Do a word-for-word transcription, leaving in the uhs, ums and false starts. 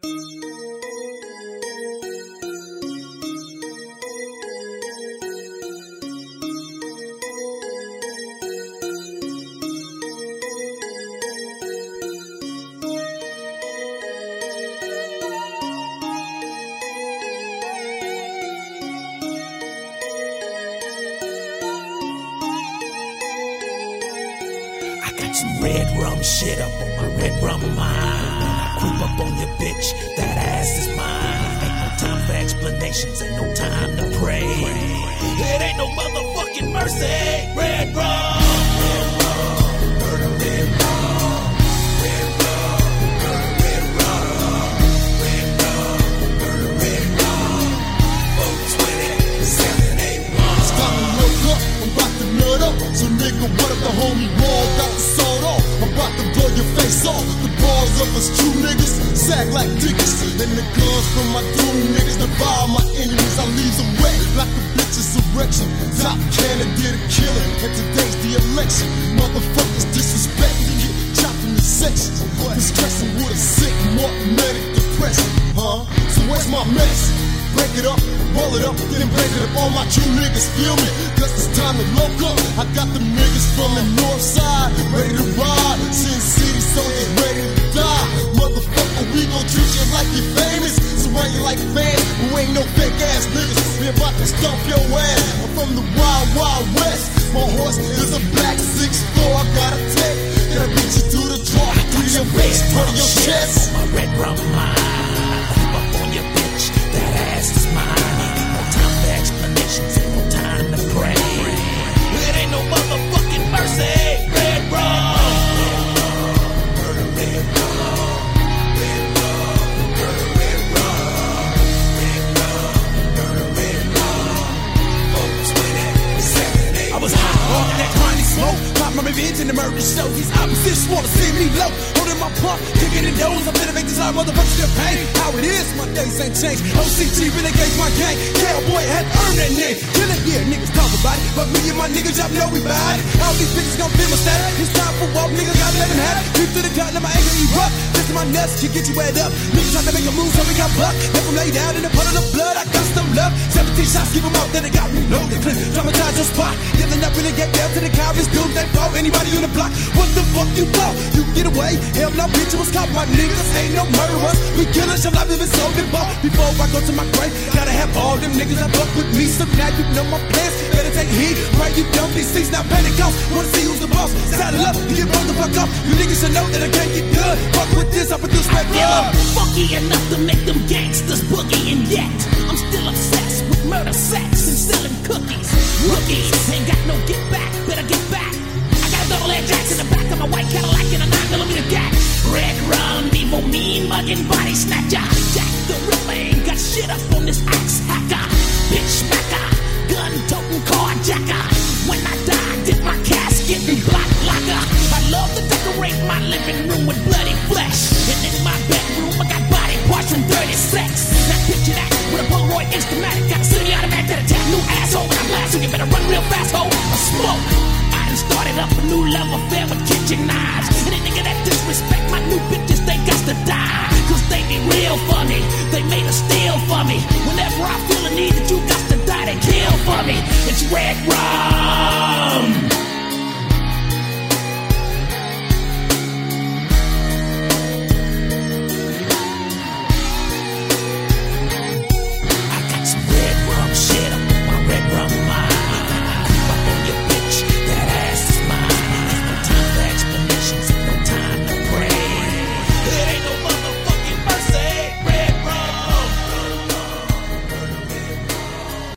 Some red rum shit up on my red rum mind. I creep up on your bitch, that ass is mine. Ain't no time for explanations, ain't no time to pray. It ain't no motherfucking mercy. Red rum. So nigga, what if the homie wall got the sold off? I'm about to blow your face off. The bars of us true niggas sag like dickers. And the guns from my doom niggas devour my enemies. I leave them wet like a bitch's erection. Top cannon did a killing, and today's the election. Motherfuckers disrespecting, get chopped into sections. Been stressing with a sick Martin depression, huh? So where's my medicine? Break it up, roll it up, then break it up. All my true niggas feel me, cause it's time to look up. I got them niggas from the north side, ready to ride. Sin City soldiers ready to die. Motherfucker, we gon' treat you like you're famous. Surround you like fans, who ain't no fake ass niggas. We about to stomp your ass. I'm from the wild, wild west. My horse is a black six four. I got a tech, gotta beat you to the draw. Through your face, part of your chest. My red rum mind. Creep up on your bitch, that ass is mine. Ain't no time for explanations, ain't no time to pray. It ain't no motherfucking mercy. Red rum. Murder, red rum. Red rum. Murder, red rum. Red rum. Murder, red rum. four twenty, seven eight. I was high on that chronic smoke. Pop my revenge in the murder show. These opposites wanna see me low. Holding my pump, kicking the nose. I'm gonna make this our motherfuckers feel pain. How it is, my days ain't changed. O C G renegades my gang. Cowboy had earned that name. Killing, yeah, niggas talk about it, but me and my niggas, y'all know we bout it. All these bitches gon' feel my status. It's time for walk, niggas gotta let them have it. Creep through the gut, let my anger erupt. Listen, my nuts can get you wet up. Niggas try to make a move, so we got bucked. Let them lay down in the puddle of blood. I got some love. seventeen shots, keep them out, then they got me loaded. Dramatize your spot. Yelling up, really get down to the cowards. Do they fall? Anybody on the block? What the fuck you thought? You get away? Hell no, bitch, it was caught. My niggas ain't no murderers. We killers, your life living so involved. Before I go to my grave, gotta have all them niggas that fuck with me. So now you know my plans. Better take heed, right? You don't these things, now panic off. Wanna see who's the boss? Saddle up, you get blown the fuck up. You niggas should know that I can't get good. Fuck with this, I produce red rum. Funky enough to make them gangsters boogie, and yet I'm still obsessed with murder, sex, and selling cookies. Rookies ain't got no get back, better get back. I got a double air jacks in the back of my white Cadillac and a nine millimeter gat. Red rum, evil, mean, mugging, body snatcher. Jack the Ripper ain't got shit up on this axe hacker. Bitch smacker, gun toting carjacker. When I die, dip my casket in black lacquer. I love to decorate my living room with bloody flesh. And in my bedroom, I got body parts from dirty sex. Now picture that with a Polaroid Instamatic. Got a semi-automatic that attack new asshole when I blast. So you better run real fast, ho. I smoke. I done started up a new love affair with kitchen knives. And any nigga that disrespect my new bitches, they got to die. Cause they be real funny. They made a steal for me. Whenever I feel a need that you got to die, they kill for me. It's red rum.